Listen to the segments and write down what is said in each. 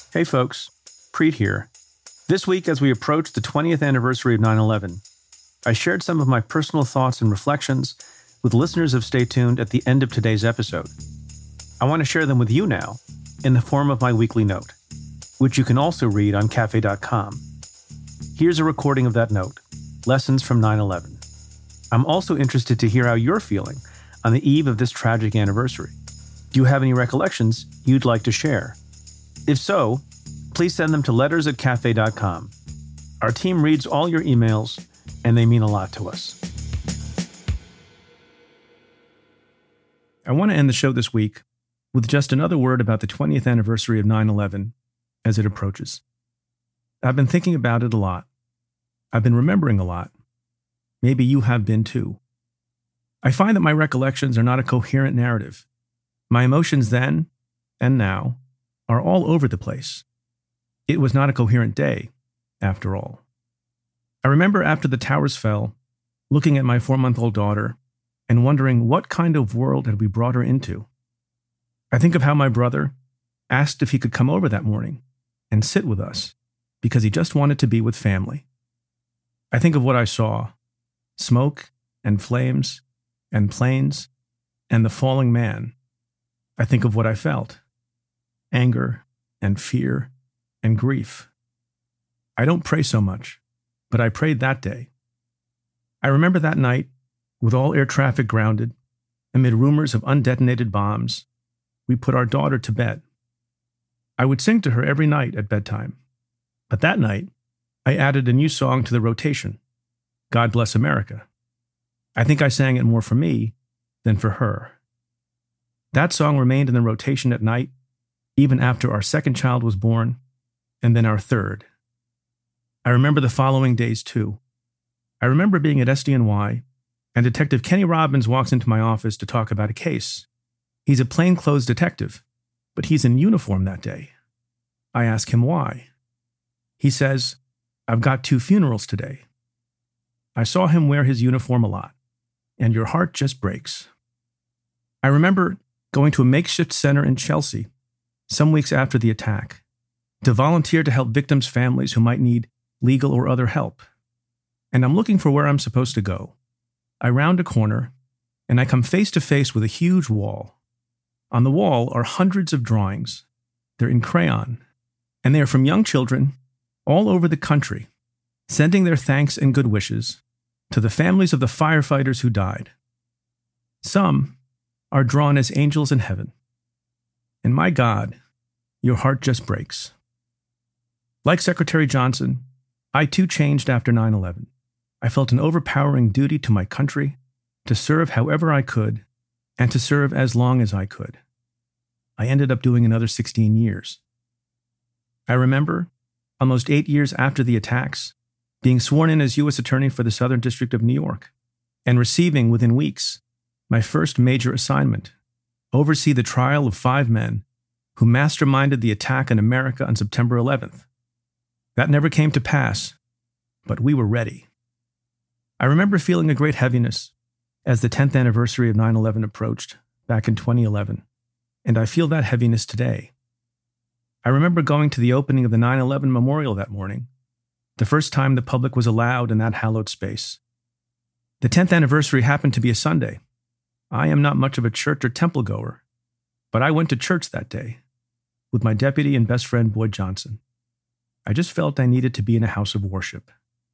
Hey folks, Preet here. This week, as we approach the 20th anniversary of 9/11, I shared some of my personal thoughts and reflections with listeners of Stay Tuned at the end of today's episode. I want to share them with you now in the form of my weekly note, which you can also read on cafe.com. Here's a recording of that note, Lessons from 9/11. I'm also interested to hear how you're feeling on the eve of this tragic anniversary. Do you have any recollections you'd like to share? If so, please send them to letters@cafe.com. Our team reads all your emails, and they mean a lot to us. I want to end the show this week with just another word about the 20th anniversary of 9/11 as it approaches. I've been thinking about it a lot. I've been remembering a lot. Maybe you have been too. I find that my recollections are not a coherent narrative. My emotions then and now are all over the place. It was not a coherent day, after all. I remember after the towers fell, looking at my 4-month-old daughter and wondering what kind of world had we brought her into. I think of how my brother asked if he could come over that morning and sit with us because he just wanted to be with family. I think of what I saw: smoke and flames and planes and the falling man. I think of what I felt: anger and fear and grief. I don't pray so much, but I prayed that day. I remember that night, with all air traffic grounded, amid rumors of undetonated bombs, we put our daughter to bed. I would sing to her every night at bedtime, but that night, I added a new song to the rotation, God Bless America. I think I sang it more for me than for her. That song remained in the rotation at night, even after our second child was born, and then our third. I remember the following days too. I remember being at SDNY, and Detective Kenny Robbins walks into my office to talk about a case. He's a plainclothes detective, but he's in uniform that day. I ask him why. He says, "I've got 2 funerals today." I saw him wear his uniform a lot, and your heart just breaks. I remember going to a makeshift center in Chelsea some weeks after the attack to volunteer to help victims' families who might need legal or other help. And I'm looking for where I'm supposed to go. I round a corner, and I come face to face with a huge wall. On the wall are hundreds of drawings. They're in crayon, and they are from young children all over the country, sending their thanks and good wishes to the families of the firefighters who died. Some are drawn as angels in heaven. And my God, your heart just breaks. Like Secretary Johnson, I too changed after 9/11. I felt an overpowering duty to my country, to serve however I could, and to serve as long as I could. I ended up doing another 16 years. I remember, almost 8 years after the attacks, being sworn in as U.S. Attorney for the Southern District of New York, and receiving, within weeks, my first major assignment: oversee the trial of 5 men who masterminded the attack on America on September 11th. That never came to pass, but we were ready. I remember feeling a great heaviness as the 10th anniversary of 9/11 approached back in 2011, and I feel that heaviness today. I remember going to the opening of the 9/11 memorial that morning, the first time the public was allowed in that hallowed space. The 10th anniversary happened to be a Sunday. I am not much of a church or temple goer, but I went to church that day with my deputy and best friend Boyd Johnson. I just felt I needed to be in a house of worship.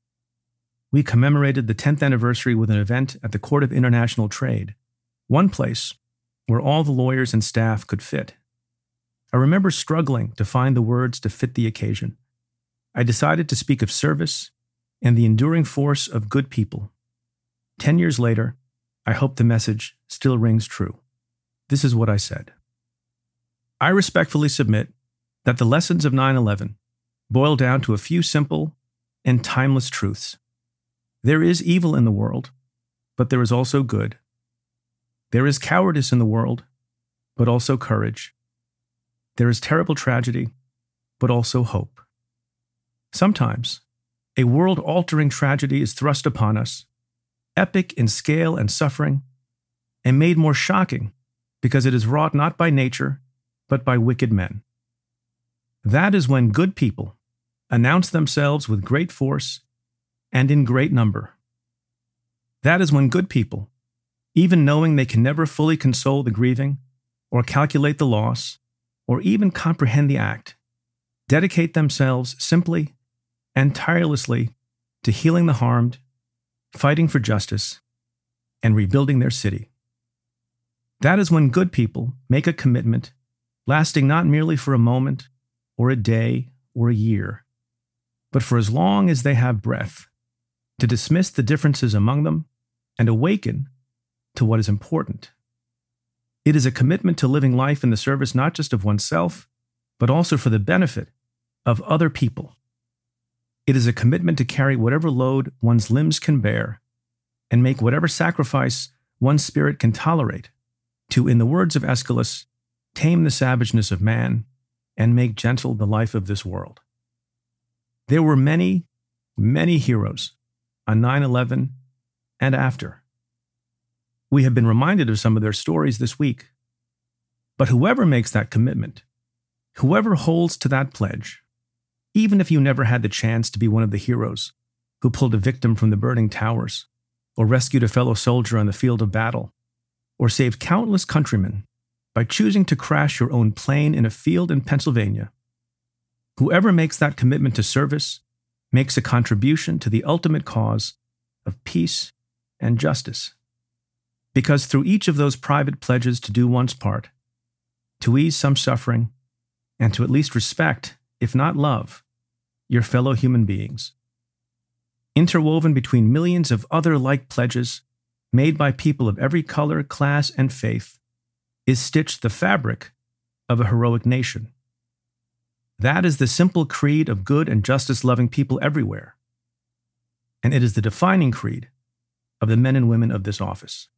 We commemorated the 10th anniversary with an event at the Court of International Trade, one place where all the lawyers and staff could fit. I remember struggling to find the words to fit the occasion. I decided to speak of service and the enduring force of good people. 10 years later, I hope the message still rings true. This is what I said. I respectfully submit that the lessons of 9/11 boil down to a few simple and timeless truths. There is evil in the world, but there is also good. There is cowardice in the world, but also courage. There is terrible tragedy, but also hope. Sometimes, a world-altering tragedy is thrust upon us, epic in scale and suffering, and made more shocking because it is wrought not by nature, but by wicked men. That is when good people announce themselves with great force and in great number. That is when good people, even knowing they can never fully console the grieving, or calculate the loss, or even comprehend the act, dedicate themselves simply and tirelessly to healing the harmed, fighting for justice, and rebuilding their city. That is when good people make a commitment lasting not merely for a moment, or a day, or a year, but for as long as they have breath, to dismiss the differences among them and awaken to what is important. It is a commitment to living life in the service not just of oneself, but also for the benefit of other people. It is a commitment to carry whatever load one's limbs can bear and make whatever sacrifice one's spirit can tolerate to, in the words of Aeschylus, tame the savageness of man and make gentle the life of this world. There were many, many heroes on 9/11 and after. We have been reminded of some of their stories this week. But whoever makes that commitment, whoever holds to that pledge, even if you never had the chance to be one of the heroes who pulled a victim from the burning towers, or rescued a fellow soldier on the field of battle, or saved countless countrymen by choosing to crash your own plane in a field in Pennsylvania, whoever makes that commitment to service makes a contribution to the ultimate cause of peace and justice. Because through each of those private pledges to do one's part, to ease some suffering, and to at least respect, if not love, your fellow human beings, interwoven between millions of other like pledges made by people of every color, class, and faith, is stitched the fabric of a heroic nation. That is the simple creed of good and justice-loving people everywhere, and it is the defining creed of the men and women of this office.